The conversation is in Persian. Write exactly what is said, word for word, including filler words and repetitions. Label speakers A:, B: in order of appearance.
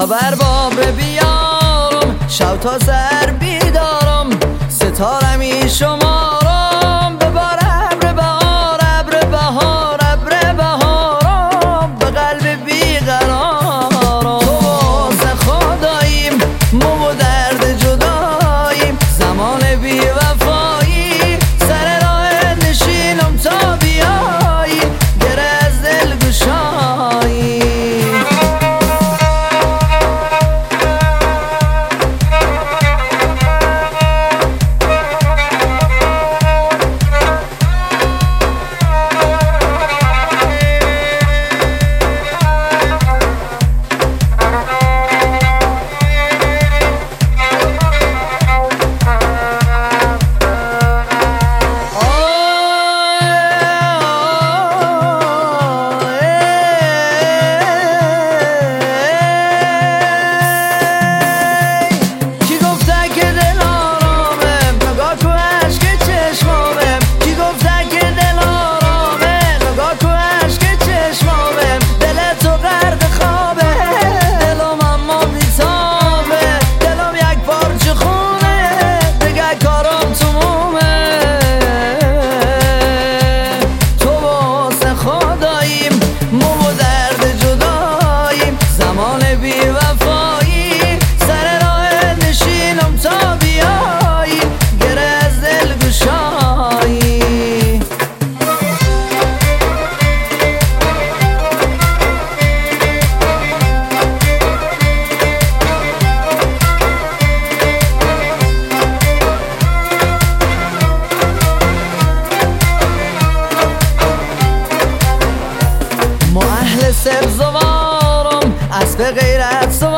A: تا بر بابر بیارم، شب تا سر بیدارم، ستارمی شمارم. ببار ابر بهار، ابر بهار، ابر بهارم، به قلب بیقرارم. تو واسه خداییم، ما و درد جداییم، زمان بی وفایی، سر راه نشینم تا بیایی، گره از دل گشایی. سبزوارم، اسب غیرت سوارم،